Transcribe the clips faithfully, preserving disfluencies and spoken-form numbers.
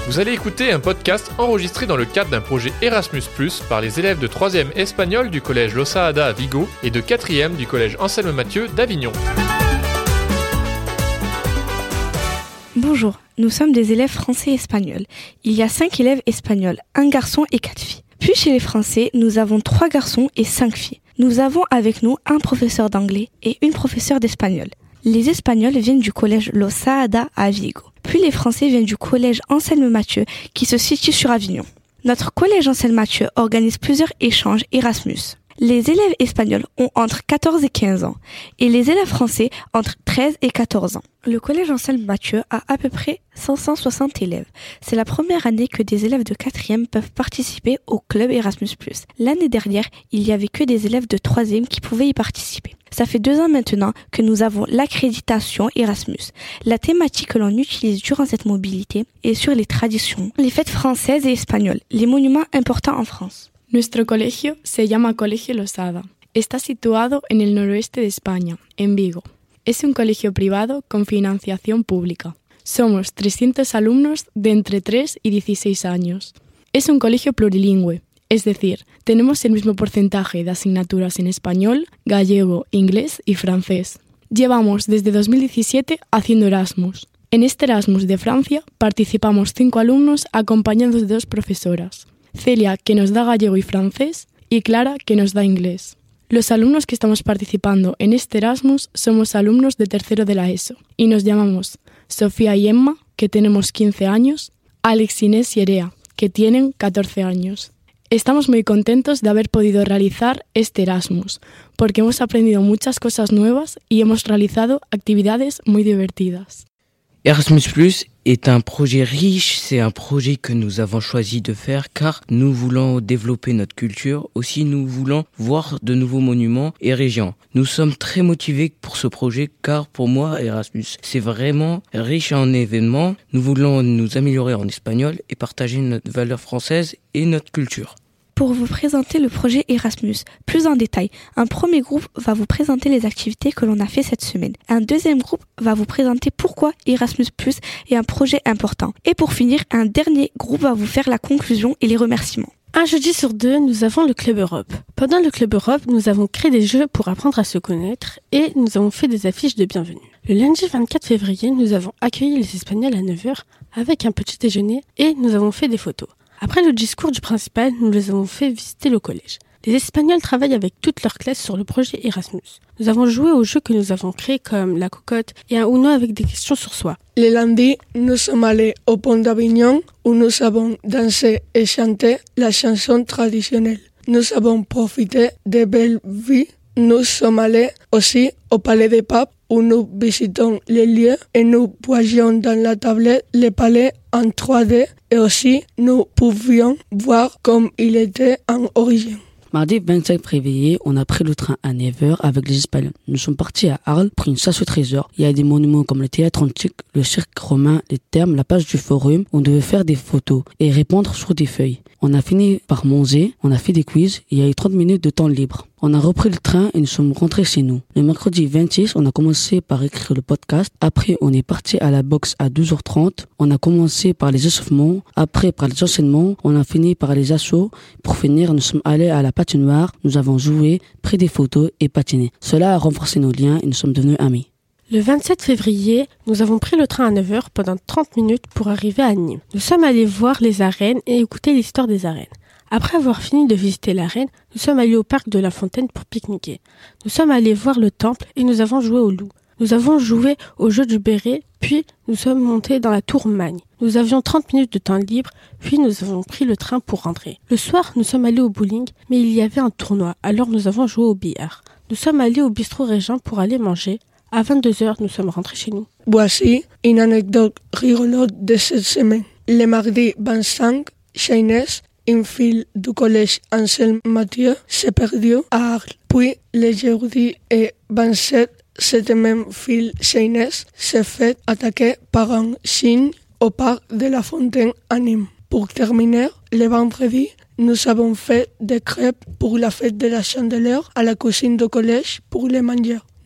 Vous allez écouter un podcast enregistré dans le cadre d'un projet Erasmus plus, par les élèves de troisième espagnol du collège Losada à Vigo et de quatrième du collège Anselme Mathieu d'Avignon. Bonjour, nous sommes des élèves français et espagnols. Il y a cinq élèves espagnols, un garçon et quatre filles. Puis chez les Français, nous avons trois garçons et cinq filles. Nous avons avec nous un professeur d'anglais et une professeure d'espagnol. Les Espagnols viennent du collège Losada à Vigo. Puis les Français viennent du collège Anselme Mathieu qui se situe sur Avignon. Notre collège Anselme Mathieu organise plusieurs échanges Erasmus. Les élèves espagnols ont entre quatorze et quinze ans et les élèves français entre treize et quatorze ans. Le collège Anselme Mathieu a à peu près cinq cent soixante élèves. C'est la première année que des élèves de quatrième peuvent participer au club Erasmus plus. L'année dernière, il n'y avait que des élèves de troisième qui pouvaient y participer. Ça fait deux ans maintenant que nous avons l'accréditation Erasmus. La thématique que l'on utilise durant cette mobilité est sur les traditions, les fêtes françaises et espagnoles, les monuments importants en France. Nuestro colegio se llama Colegio Losada. Está situado en el noroeste de España, en Vigo. Es un colegio privado con financiación pública. Somos trescientos alumnos de entre tres y dieciséis años. Es un colegio plurilingüe, es decir, tenemos el mismo porcentaje de asignaturas en español, gallego, inglés y francés. Llevamos desde dos mil diecisiete haciendo Erasmus. En este Erasmus de Francia participamos cinco alumnos acompañados de dos profesoras. Celia, que nos da gallego y francés, y Clara, que nos da inglés. Los alumnos que estamos participando en este Erasmus somos alumnos de tercero de la ESO, y nos llamamos Sofía y Emma, que tenemos quince años, Alex, Inés y Erea, que tienen catorce años. Estamos muy contentos de haber podido realizar este Erasmus, porque hemos aprendido muchas cosas nuevas y hemos realizado actividades muy divertidas. Erasmus plus est un projet riche, c'est un projet que nous avons choisi de faire car nous voulons développer notre culture, aussi nous voulons voir de nouveaux monuments et régions. Nous sommes très motivés pour ce projet car pour moi Erasmus c'est vraiment riche en événements. Nous voulons nous améliorer en espagnol et partager notre valeur française et notre culture. Pour vous présenter le projet Erasmus plus en détail, un premier groupe va vous présenter les activités que l'on a fait cette semaine. Un deuxième groupe va vous présenter pourquoi Erasmus plus est un projet important. Et pour finir, un dernier groupe va vous faire la conclusion et les remerciements. Un jeudi sur deux, nous avons le Club Europe. Pendant le Club Europe, nous avons créé des jeux pour apprendre à se connaître et nous avons fait des affiches de bienvenue. Le lundi vingt-quatre février, nous avons accueilli les Espagnols à neuf heures avec un petit déjeuner et nous avons fait des photos. Après le discours du principal, nous les avons fait visiter le collège. Les Espagnols travaillent avec toute leur classe sur le projet Erasmus. Nous avons joué aux jeux que nous avons créés comme la cocotte et un Uno avec des questions sur soi. Le lundi, nous sommes allés au pont d'Avignon où nous avons dansé et chanté la chanson traditionnelle. Nous avons profité de belles vues. Nous sommes allés aussi au Palais des Papes où nous visitons les lieux et nous voyions dans la tablette les palais en trois D et aussi nous pouvions voir comme il était en origine. Mardi vingt-cinq février, on a pris le train à neuf heures avec les Espagnols. Nous sommes partis à Arles, pris une chasse au trésor. Il y a des monuments comme le théâtre antique, le cirque romain, les thermes, la page du forum. On devait faire des photos et répondre sur des feuilles. On a fini par manger, on a fait des quiz et il y a eu trente minutes de temps libre. On a repris le train et nous sommes rentrés chez nous. Le mercredi vingt-six, on a commencé par écrire le podcast. Après, on est parti à la boxe à douze heures trente. On a commencé par les échauffements. Après, par les enseignements. On a fini par les assauts. Pour finir, nous sommes allés à la patinoire. Nous avons joué, pris des photos et patiné. Cela a renforcé nos liens et nous sommes devenus amis. Le vingt-sept février, nous avons pris le train à neuf heures pendant trente minutes pour arriver à Nîmes. Nous sommes allés voir les arènes et écouter l'histoire des arènes. Après avoir fini de visiter l'arène, nous sommes allés au parc de la Fontaine pour pique-niquer. Nous sommes allés voir le temple et nous avons joué au loup. Nous avons joué au jeu du béret, puis nous sommes montés dans la tour Magne. Nous avions trente minutes de temps libre, puis nous avons pris le train pour rentrer. Le soir, nous sommes allés au bowling, mais il y avait un tournoi, alors nous avons joué au billard. Nous sommes allés au bistrot Régent pour aller manger. À vingt-deux heures, nous sommes rentrés chez nous. Voici une anecdote rigolote de cette semaine. Le mardi vingt-cinq, Inès, une fille du collège Anselme Mathieu, s'est perdue à Arles. Puis, le jeudi et vingt-sept, cette même fille, Inès, s'est fait attaquer par un cygne au parc de la Fontaine à Nîmes. Pour terminer, le vendredi, nous avons fait des crêpes pour la fête de la Chandeleur à la cuisine du collège pour les manger.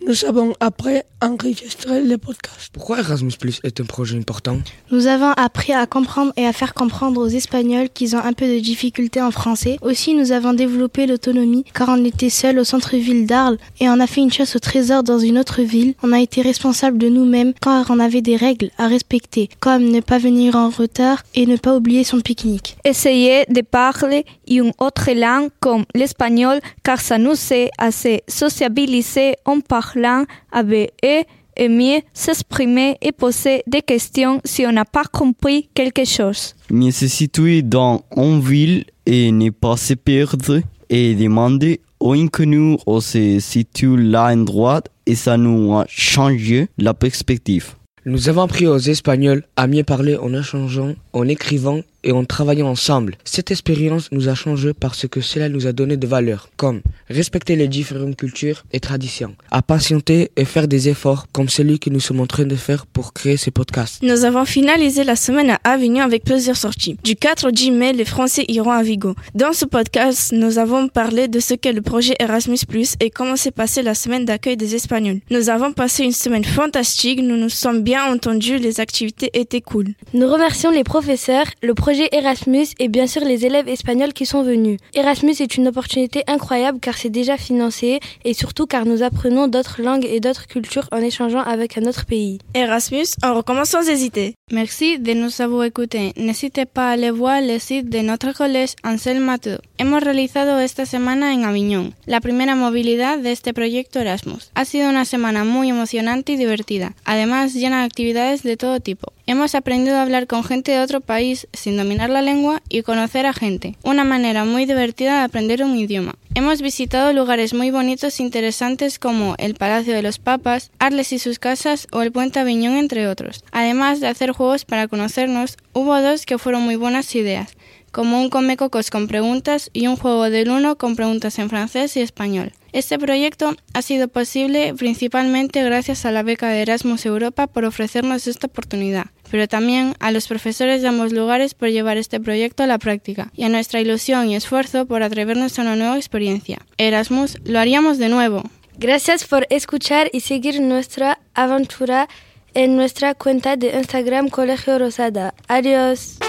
nous avons appris à enregistrer le podcast. Pourquoi Erasmus Plus est un projet important? Nous avons appris à comprendre et à faire comprendre aux Espagnols qu'ils ont un peu de difficulté en français. Aussi, nous avons développé l'autonomie car on était seuls au centre-ville d'Arles et on a fait une chasse au trésor dans une autre ville. On a été responsable de nous-mêmes car on avait des règles à respecter, comme ne pas venir en retard et ne pas oublier son pique-nique. Essayer de parler une autre langue comme l'espagnol car ça nous aide à se sociabiliser en parlant avec eux et mieux s'exprimer et poser des questions si on n'a pas compris quelque chose. Mieux se situer dans une ville et ne pas se perdre et demander aux inconnus où se situe l'endroit et ça nous a changé la perspective. Nous avons appris aux Espagnols à mieux parler en échangeant, en écrivant et en travaillant ensemble. Cette expérience nous a changé parce que cela nous a donné de valeurs, comme respecter les différentes cultures et traditions, à patienter et faire des efforts comme celui que nous sommes en train de faire pour créer ce podcast. Nous avons finalisé la semaine à Avignon avec plusieurs sorties. Du quatre au dix mai, les Français iront à Vigo. Dans ce podcast, nous avons parlé de ce qu'est le projet Erasmus plus, et comment s'est passée la semaine d'accueil des Espagnols. Nous avons passé une semaine fantastique, nous nous sommes bien entendus, les activités étaient cool. Nous remercions les professeurs, le projet Erasmus et bien sûr les élèves espagnols qui sont venus. Erasmus est une opportunité incroyable car c'est déjà financé et surtout car nous apprenons d'autres langues et d'autres cultures en échangeant avec un autre pays. Erasmus, on recommence sans hésiter. Merci de nous avoir écoutés. N'hésitez pas a aller voir le site de notre collège Anselme Mathieu. Hemos realizado esta semana en Aviñón la primera movilidad de este proyecto Erasmus. Ha sido una semana muy emocionante y divertida, además llena de actividades de todo tipo. Hemos aprendido a hablar con gente de otro país sin dominar la lengua y conocer a gente, una manera muy divertida de aprender un idioma. Hemos visitado lugares muy bonitos e interesantes como el Palacio de los Papas, Arles y sus casas o el Puente Aviñón, entre otros. Además de hacer juegos para conocernos, hubo dos que fueron muy buenas ideas, como un Comecocos con preguntas y un juego del uno con preguntas en francés y español. Este proyecto ha sido posible principalmente gracias a la beca de Erasmus Europa por ofrecernos esta oportunidad, pero también a los profesores de ambos lugares por llevar este proyecto a la práctica y a nuestra ilusión y esfuerzo por atrevernos a una nueva experiencia. Erasmus, lo haríamos de nuevo. Gracias por escuchar y seguir nuestra aventura en nuestra cuenta de Instagram Colegio Rosada. Adiós.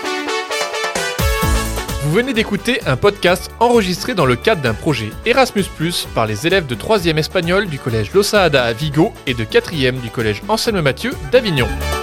Vous venez d'écouter un podcast enregistré dans le cadre d'un projet Erasmus plus, par les élèves de troisième espagnol du collège Losada à Vigo et de quatrième du collège Anselme Mathieu d'Avignon.